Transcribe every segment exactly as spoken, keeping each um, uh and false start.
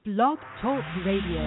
Blog Talk Radio.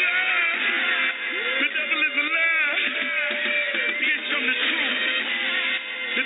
The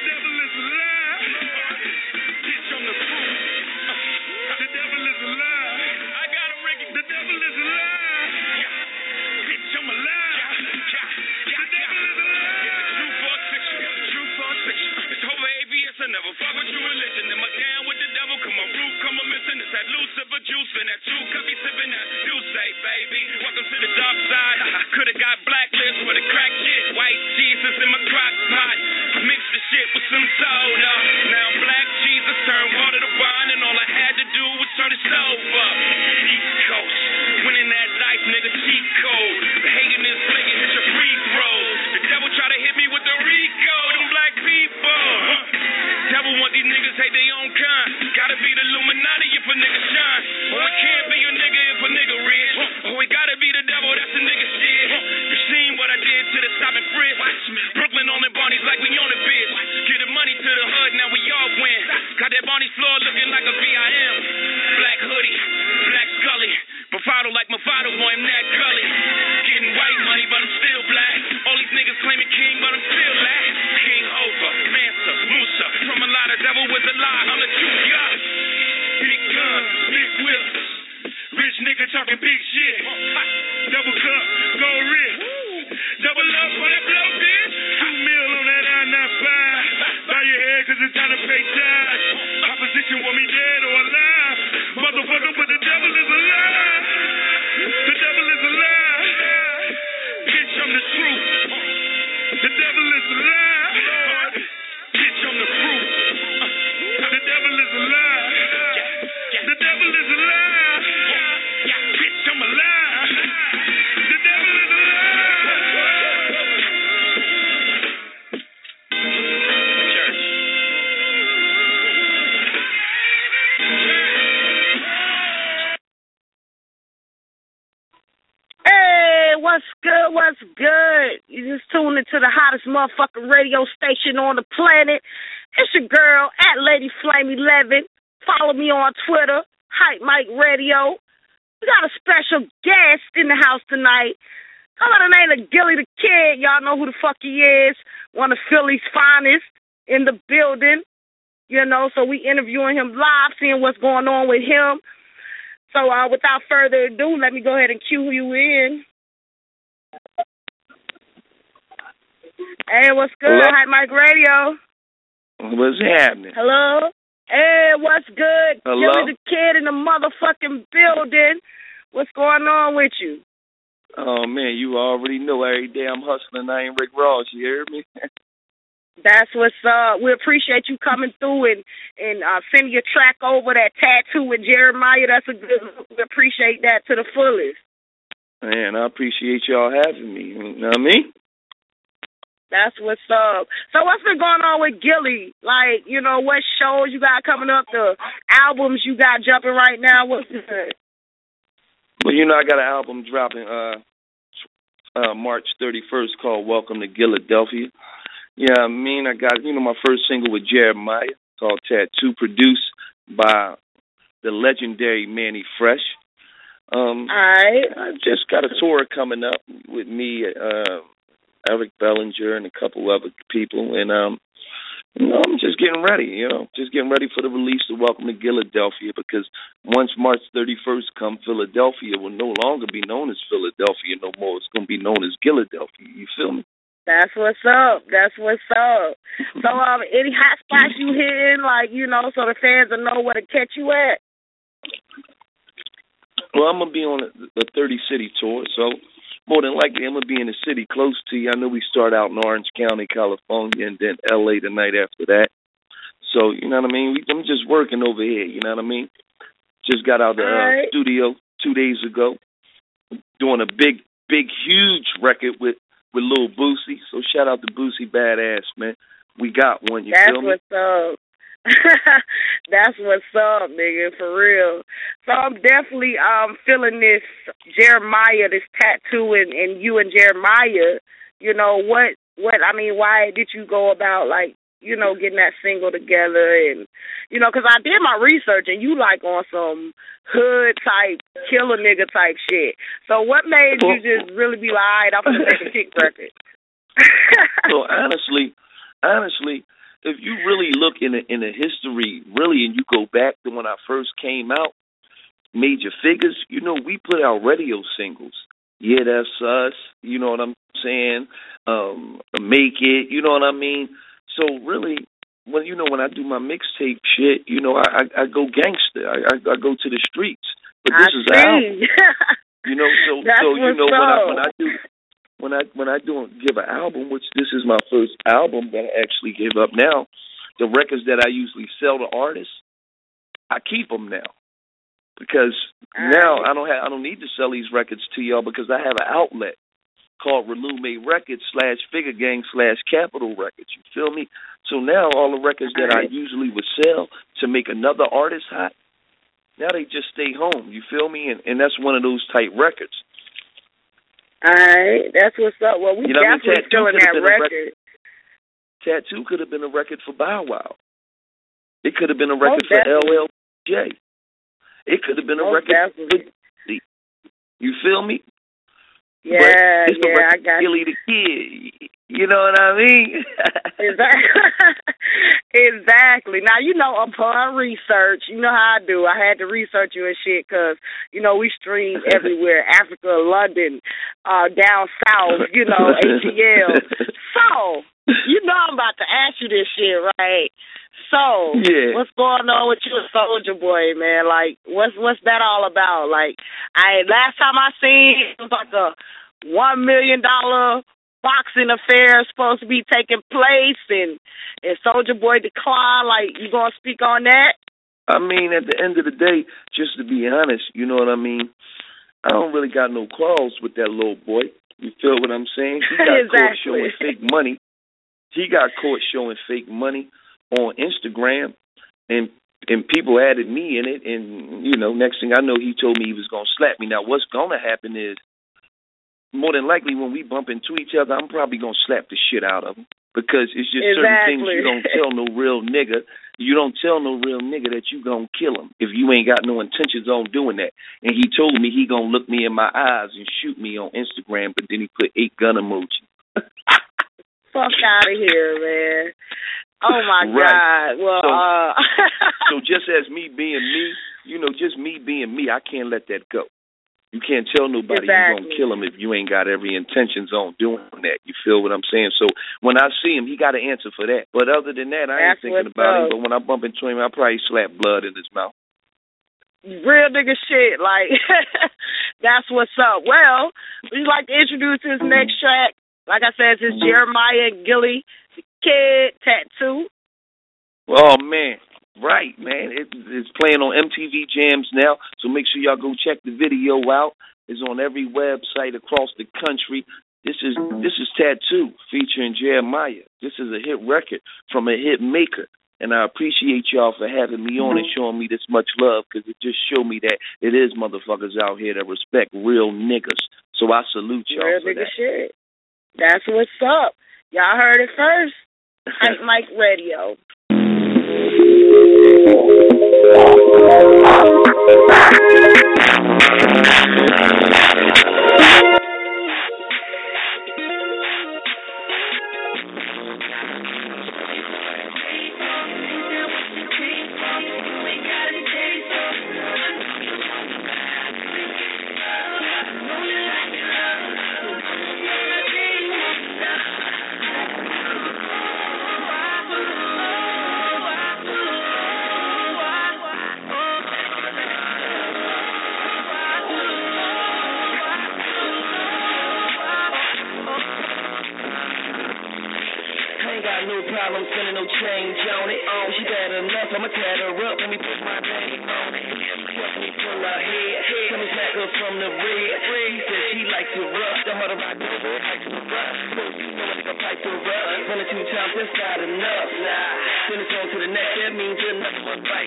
devil is a lie. Bitch, I'm the proof. The devil is a lie. I got him, Ricky. The devil is a lie. Bitch, I'm a lie. The devil is a lie. It's the truth or fiction. It's the truth or fiction. It's over A B S. I never fuck with your religion. Am I down with the devil? Come on, root, come on, missing. It's that Lucifer juice. Been that two cup be sipping that. You say, baby. Welcome to the dark side. I could've got blacklist for the crack shit. White Jesus in my crock pot. Mix the shit with some soda. Now black Jesus turned water to wine, and all I had to do was turn the stove up. East Coast, winning that life, nigga, cheat code. Hating this nigga, hit your free throws. The devil try to hit me with the Rico, them black people. Devil want these niggas hate their own kind. Gotta be the Illuminati if a nigga shine. Oh, it can't be a nigga if a nigga rich. Oh, it gotta be the devil, that's a nigga shit. You seen what I did to the stop and frisk. Brooklyn on the Barney's like we on the bitch. Get the money to the hood, now we all win. Got that Barney's floor looking like a V I M. Black hoodie, black Scully. Bravado like Movado, boy, I'm that gully. Getting white money, but I'm still black. All these niggas claiming king, but I'm still black. King over, Mansa, Musa. From a lot of devil with a lie, I'm the truth, yeah. Big guns, big whips. Rich nigga talking big shit. Double cup, go rich. Double up for that blow, bitch. Two mil on that nine ninety-five. Bow your head, cause it's time to pay tax. Opposition want me dead or alive. Motherfucker, but the devil is alive. The devil is alive. Bitch, I'm the truth. The devil is alive. Bitch, I'm the proof. The devil is alive. The devil is alive. Bitch, I'm alive. The devil is alive. Church. Hey, what's good? What's good? You just tuned into the hottest motherfucking radio station on the planet. It's your girl at Lady Flame eleven. Follow me on Twitter, Hype Mike Radio. We got a special guest in the house tonight. Come by the name of Gilly the Kid. Y'all know who the fuck he is. One of Philly's finest in the building. You know, so we interviewing him live, seeing what's going on with him. So uh, without further ado, let me go ahead and cue you in. Hey, what's good? Hello? Hype Mike Radio. What's happening? Hello? Hey, what's good? Hello? Gilly the Kid in the motherfucking building. What's going on with you? Oh, man, you already know every day I'm hustling. I ain't Rick Ross. You hear me? That's what's up. We appreciate you coming through and, and uh, sending your track over, that tattoo with Jeremiah. That's a good look. We appreciate that to the fullest. Man, I appreciate y'all having me. You know what I mean? That's what's up. So what's been going on with Gilly? Like, you know, what shows you got coming up, the albums you got jumping right now? What's good? Well, you know, I got an album dropping uh, uh, March thirty-first called Welcome to Philadelphia. Yeah, I mean, I got, you know, my first single with Jeremiah called Tattoo, produced by the legendary Manny Fresh. Um, All right. I just got a tour coming up with me, uh, Eric Bellinger, and a couple other people, and um, you know, I'm just getting ready. You know, just getting ready for the release of Welcome to Philadelphia, because once March thirty-first comes, Philadelphia will no longer be known as Philadelphia no more. It's going to be known as Philadelphia. You feel me? That's what's up. That's what's up. So, um, any hot spots you hitting, like, you know, so the fans will know where to catch you at? Well, I'm going to be on a thirty-city tour, so more than likely I'm going to be in a city close to you. I know we start out in Orange County, California, and then L A the night after that. So, you know what I mean? I'm just working over here, you know what I mean? Just got out of the uh, right. studio two days ago, doing a big, big, huge record with with Lil Boosie. So shout out to Boosie Badass, man. We got one, you That's feel me? what's up. That's what's up, nigga, for real. So I'm definitely um feeling this Jeremiah, this tattoo, and, and you and Jeremiah. You know, what, what, I mean, why did you go about, like, you know, getting that single together? And, you know, because I did my research, and you, like, on some hood-type, killer nigga type shit. So what made you just really be like, all right, I'm going to make a kick record? So honestly, honestly, if you really look in the, in the history, really, and you go back to when I first came out, Major Figures, you know, we put out radio singles. Yeah, that's us. You know what I'm saying? Um, Make It. You know what I mean? So really, when you know when I do my mixtape shit, you know, I I, I go gangster. I, I I go to the streets. But this I is see. an album. You know, so That's so you know what's when I up. when I do when I when I do give an album, which this is my first album that I actually give up now, the records that I usually sell to artists, I keep them now. Because All now right. I don't have I don't need to sell these records to y'all because I have an outlet called Relume Records slash Figure Gang slash Capital Records. You feel me? So now all the records that All right. I usually would sell to make another artist hot, now they just stay home. You feel me? And and that's one of those type records. All right, that's what's up. Well, we You know what I mean? definitely Tattoo feeling could have that been a record. rec- Tattoo could have been a record for Bow Wow. It could have been a Most record for definitely. L L J. It could have been a Most record definitely. for You feel me? Yeah, but it's a yeah, I record got for you. Gilly the Kid. You know what I mean? Exactly. Exactly. Now, you know, upon research, you know how I do. I had to research you and shit because, you know, we stream everywhere, Africa, London, uh, down south, you know, A T L. So, you know I'm about to ask you this shit, right? So, yeah. What's going on with you and Soulja Boy, man? Like, what's what's that all about? Like, I last time I seen it was like a one million dollar boxing affair supposed to be taking place, and and Soulja Boy declined. Like, you gonna speak on that? I mean, at the end of the day, just to be honest, you know what I mean? I don't really got no quarrels with that little boy. You feel what I'm saying? He got Exactly. caught showing fake money. He got caught showing fake money on Instagram, and and people added me in it, and, you know, next thing I know, he told me he was going to slap me. Now, what's going to happen is, more than likely, when we bump into each other, I'm probably going to slap the shit out of him, because it's just Exactly. certain things you don't tell no real nigga. You don't tell no real nigga that you going to kill him if you ain't got no intentions on doing that. And he told me he going to look me in my eyes and shoot me on Instagram, but then he put eight gun emoji. Fuck out of here, man. Oh, my Right. God. Well, So- uh... So just as me being me, you know, just me being me, I can't let that go. You can't tell nobody you're Exactly. going to kill him if you ain't got every intentions on doing that. You feel what I'm saying? So when I see him, he got an answer for that. But other than that, I ain't That's thinking what's about up. him. But when I bump into him, I probably slap blood in his mouth. Real nigga shit, like, that's what's up. Well, would you like to introduce his next track? Like I said, it's Jeremiah and Gilly, the Kid, Tattoo. Oh, man. Right, man. It, it's playing on M T V Jams now, so make sure y'all go check the video out. It's on every website across the country. This is this is Tattoo featuring Jeremiah. This is a hit record from a hit maker, and I appreciate y'all for having me on and showing me this much love, because it just showed me that it is motherfuckers out here that respect real niggas. So I salute y'all Real for nigga that. shit. That's what's up. Y'all heard it first. Hype Mike Radio. No problem spending no change on it. Oh, she bad enough, I'ma tat her up when we put my name on it. Help me pull her head, tell me back her from the red. She said she likes to rough, the harder I go, the likes to rough. So you know a nigga fight to rough. One or two times, that's not enough. Nah, then it's on to the next, that means another one bite.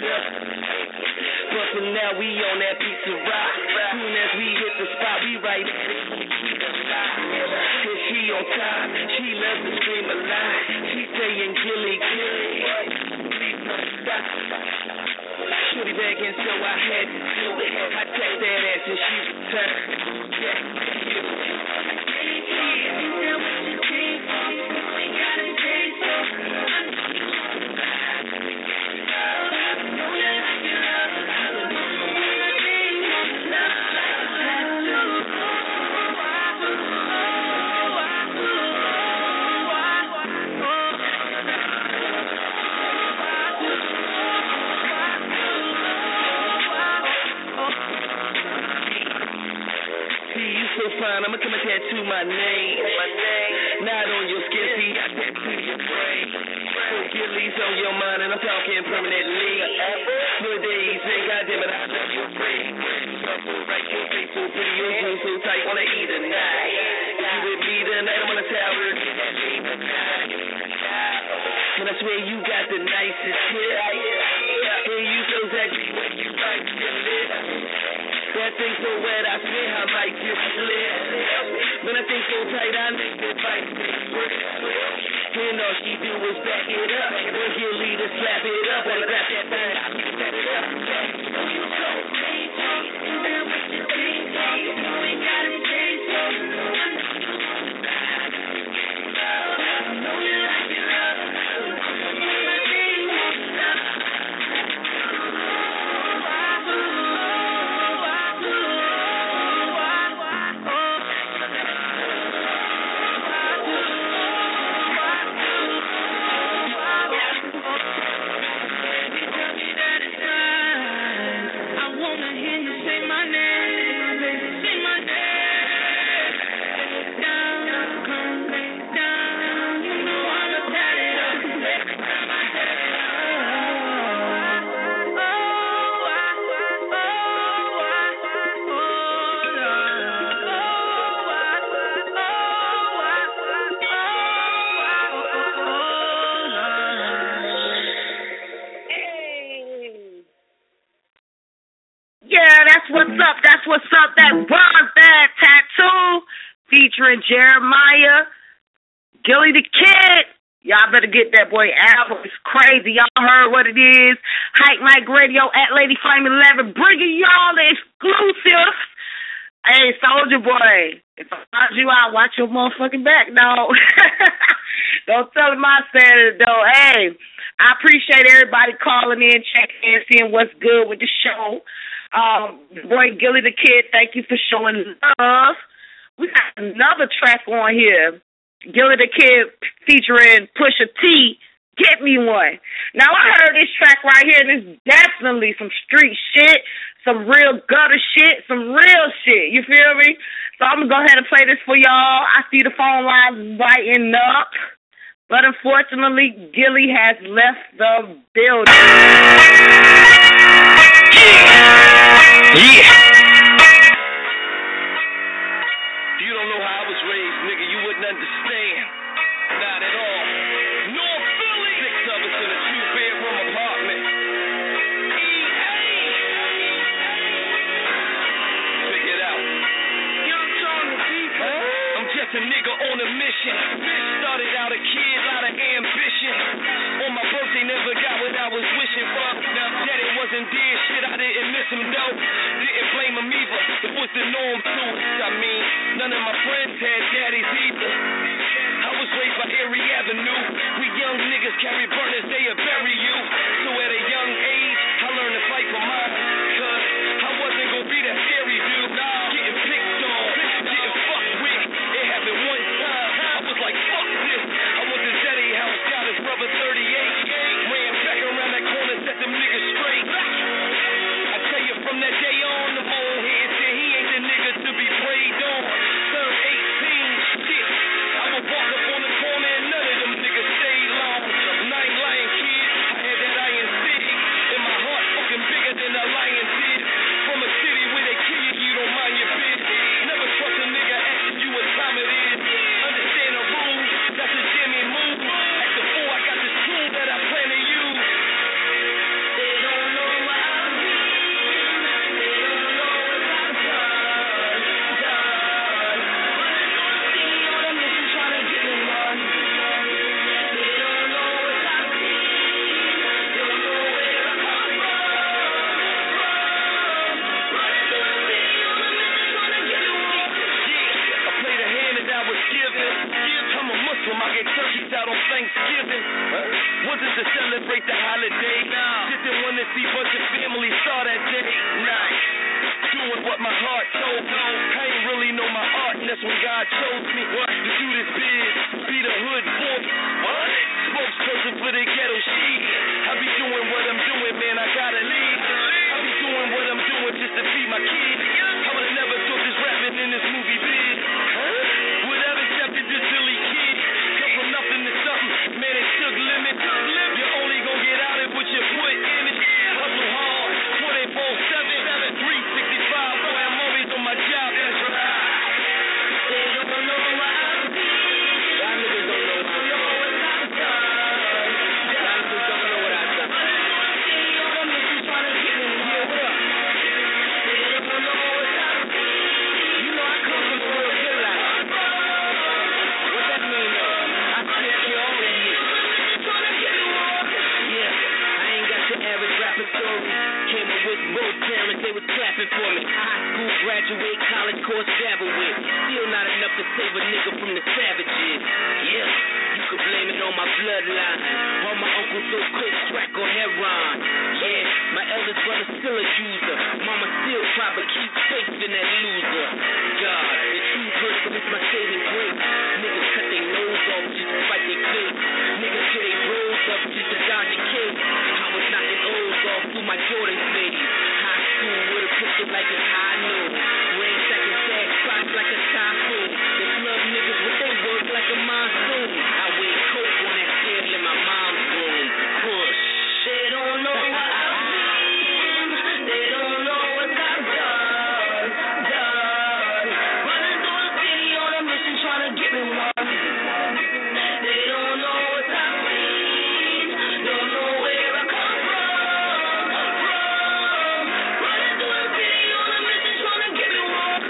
But for now, we on that piece of rock. Soon as we hit the spot, we right at it. Cause she on top, she loves to scream a lot. She saying Gilly, Gilly, please don't stop. Shorty begging, so I had to do it. I text that ass and she returned. Yeah. my name. Not on your skin, see, I tattoo your brain. So Gilly's on your mind, and I'm talking permanently. Good days, man, goddamn it, I love your brain. Right, your face so pretty, your jeans so tight, wanna eat a night. You with me tonight, I'm on the tower, get that dream tonight. Man, I swear you got the nicest hair. Hey, you so sexy when you like to live. That thing so wet, I swear I might just slip. Man, I think so tight, I think that might just work. And all she do is back it up. When you lead her, slap it up. Wanna grab that thing, I can set it up. You so crazy, and with your crazy, you ain't gotta say so. I know you like it up. What's up? That's what's up. That Bronze Bad Tattoo featuring Jeremiah, Gilly the Kid. Y'all better get that boy album. It's crazy. Y'all heard what it is. Hype Mike Radio at Lady Flame eleven bringing y'all the exclusive. Hey, Soldier Boy, if I find you out, watch your motherfucking back, dog. Don't tell him I said it, though. Hey, I appreciate everybody calling in, checking in, seeing what's good with the show. Um, boy Gilly the Kid, thank you for showing love. We got another track on here. Gilly the Kid featuring Pusha T, Get Me One. Now, I heard this track right here, and it's definitely some street shit, some real gutter shit, some real shit. You feel me? So I'm going to go ahead and play this for y'all. I see the phone lines lighting up, but unfortunately, Gilly has left the building. Yeah. You don't know how I was raised, nigga. You wouldn't understand. Not at all. North Philly. Six of us in a two-bedroom apartment. E A. Figure it out. Young John the people. I'm just a nigga on a mission. Started out a kid, out of ambition. On my birthday, never got what I was wishing for. That it wasn't dead shit, I didn't miss him though. Didn't blame him either, it was the norm too. I mean, none of my friends had daddies either. I was raised by Erie Avenue. We young niggas carry burners, they'll bury you. So at a young age, I learned to fight for mine. Cause I wasn't gonna be that scary dude. Getting picked on, getting fucked with. It happened one time, I was like, fuck this. I went to Zeddy house, got his brother thirty-eight. Ran back around that corner, set them niggas straight. I tell you from that day on, the old head said he ain't the nigga to be preyed on. Serve eighteen, shit. I would walk up on the corner and none of them niggas stayed long. And I ain't lying, kid. I had that iron stick. And my heart fucking bigger than a lion did. From a city where they kill you, you don't mind your bitch. Never trust a nigga asking you what time it is. Understand the rules, that's a Jimmy move. At the four, I got this tool that I plan to use. They don't know what I mean. They don't know what I've done, done. See all them niggas trying to get in one. They don't know what I've seen. Don't know where I come from. Running through the city, all them niggas trying to get in one. Yeah, I played a hand that I was given. I'm a Muslim, I get turkeys out on Thanksgiving. Wasn't to celebrate the holiday. Didn't want to see bunch of family saw that day. Nah, doing what my heart told me. I ain't really know my art, and that's when God chose me to do this biz, be the hood voice. Spokesperson for the ghetto shit. I be doing what I'm doing, man, I gotta leave. I be doing what I'm doing just to feed my kids. I would've never thought this rapping in this movie biz. Huh? Motown and they was clapping for me. High school graduate, college course dabble with. Still not enough to save a nigga from the savages. Yeah, you could blame it on my bloodline. All my uncles so quick, crack or heroin. Yeah, my eldest brother still a user. Mama still try but keep faith in that loser. God, the true person is my saving grace. Niggas cut their nose off just to fight their case. Niggas kill their bros up just to dodge the case. I was knocking O's off through my Jordan fades. High school with a pistol like it's high noon. Ransacking sad spots like a typhoon. They love niggas with they work like a monsoon. I wear coke on that field in my mom's room. Push. They don't know what I've seen. They don't know what I've done. Done. Running through the city on a mission trying to get me one. They don't know what I've seen. Don't know where I come from. From. Running through the city on a mission trying to get me one.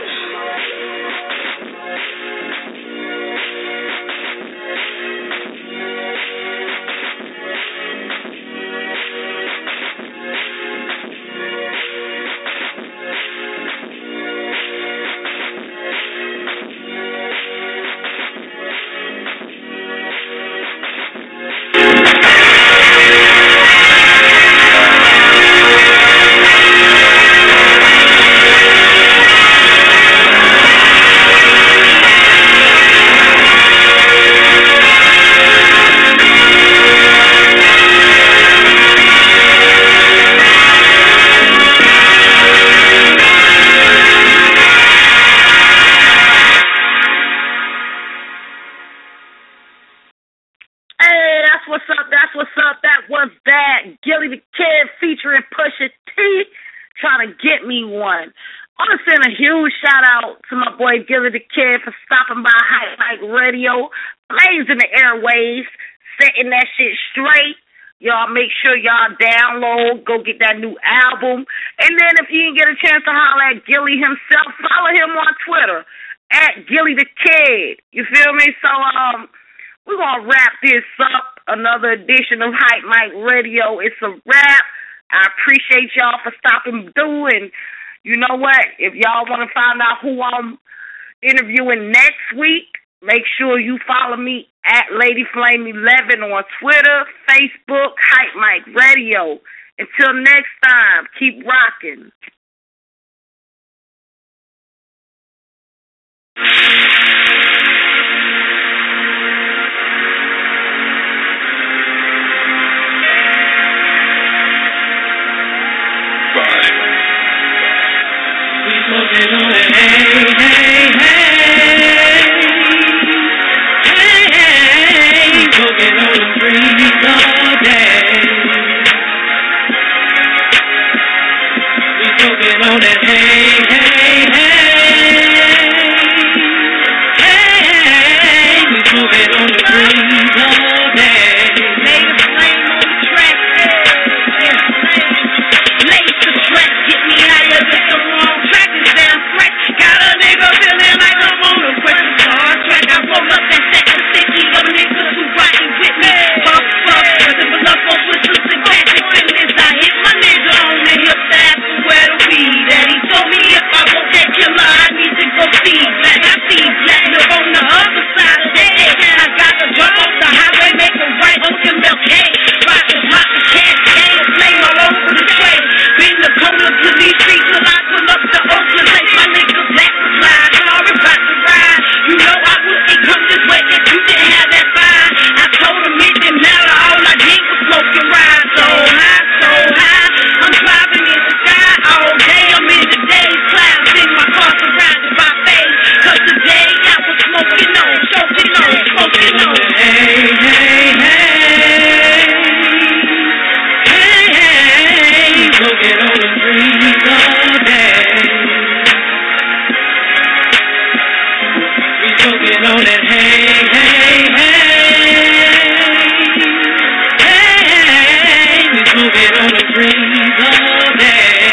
Hey, that's what's up. That's what's up. That was that. Gilly the Kid featuring Pusha T trying to get me one. I want to send a huge shout out to my boy Gilly the Kid for stopping by Hype Mike Radio, blazing the airwaves, setting that shit straight. Y'all make sure y'all download, go get that new album. And then if you didn't get a chance to holler at Gilly himself, follow him on Twitter at Gilly the Kid. You feel me? So, um, we're going to wrap this up. Another edition of Hype Mike Radio. It's a wrap. I appreciate y'all for stopping through. And you know what? If y'all want to find out who I'm interviewing next week, make sure you follow me at Lady Flame eleven on Twitter, Facebook, Hype Mike Radio. Until next time, keep rocking. Smoking on it, hey, hey, hey, hey, hey, smoking on the breeze all day. We smoking on it, hey, hey, hey, hey, we smoking on the breeze all day. Lay the flame on the track, yeah, lay the track, get me higher than the wrong track. Got a nigga feeling like I'm on a question Star Trek. I roll up that second sticky of niggas who riding with me. Fuck, fuck, with up on whistles and classic fitness. I hit my nigga on the hip to ask him where the weed at. He told me if I want that killer, I need to go feed black. I feed black, live on the other side of the egg. I got to jump off the highway, make a right on the milk hay. Rock the rock the cat, game, flame all over the tray. Been the corner to these streets till I pull up the Oakland. Take my nigga black to slide, sorry about the ride. You know I wouldn't come this way if you didn't have that fine. I told him it didn't matter, all I did was smoke and ride. So high, so high, I'm driving in the sky all day. I'm in the day's clouds in my car surrounded by face. Cause today I was smoking on, choking on, smoking on. Hey, hey, hey, hey, hey, smoking on the breeze all day. Smoking on that hey, hey, hey, hey, we smoking on the breeze all day.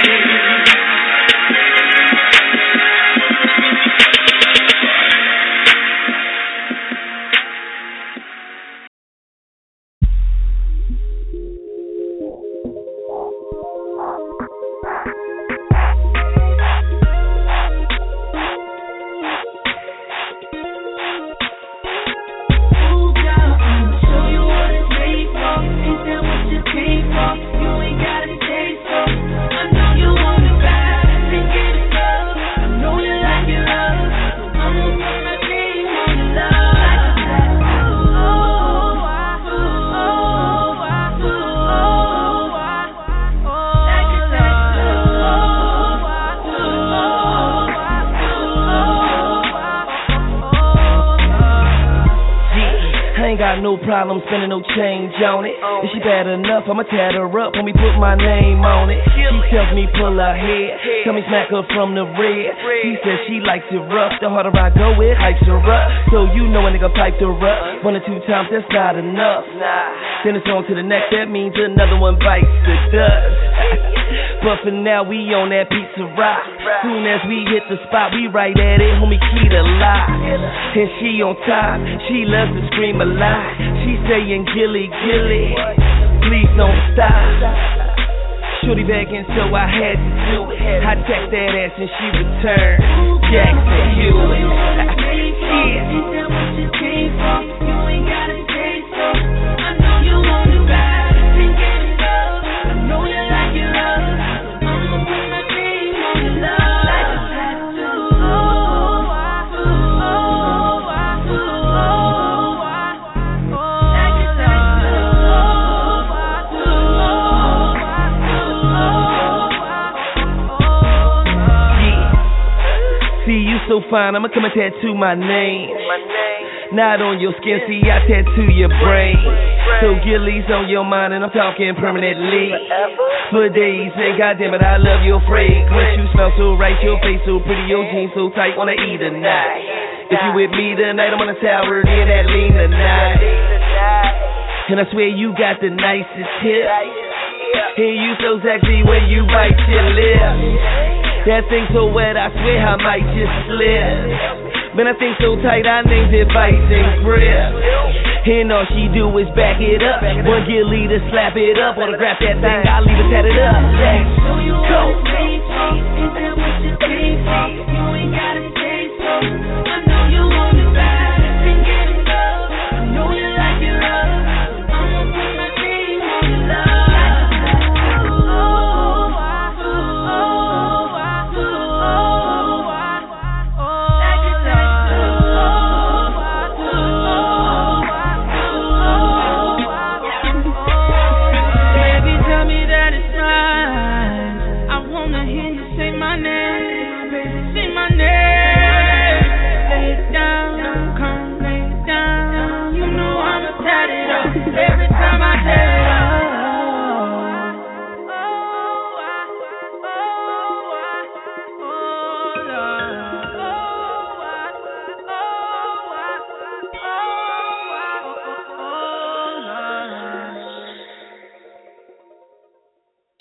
no problem spending no change on it. If she bad enough, I'ma tat her up when we put my name on it. She tells me pull her head, tell me smack her from the red. She says she likes it rough, the harder I go it hypes her up. So you know a nigga piped her up, one or two times that's not enough. Then it's on to the next, that means another one bites the dust. But for now we on that pizza rock. Soon as we hit the spot, we right at it, homie, key to lock. And she on top, she loves to scream a lot. She saying gilly, gilly, please don't stop. Shorty begging, so I had to do it. I text that ass and she returned. Jackson Hewitt. Yeah. You ain't gotta say so. I know you want to ride and get it up. I know you like your love. I'ma put my name on your love like a tattoo. See, you so fine, I'ma come and tattoo my name. Not on your skin, see, I tattoo your brain. So Gilly's on your mind and I'm talking permanently. For days, and goddamn it, I love your fragrance. You smell so right, your face so pretty, your jeans so tight, wanna eat tonight. If you with me tonight, I'm on the tower, near that lean tonight. And I swear you got the nicest hips. And you so sexy when you bite your lips. That thing so wet, I swear I might just slip. Man, I think so tight, I named it Vice and Grip. And all she do is back it up. One get leader, slap it up. Autograph that thing, I'll leave it tatted up. Let's go. Is that what you came for? You ain't gotta say so. I know you wanna ride and get it up. I know you like your love. I'ma put my name on your love.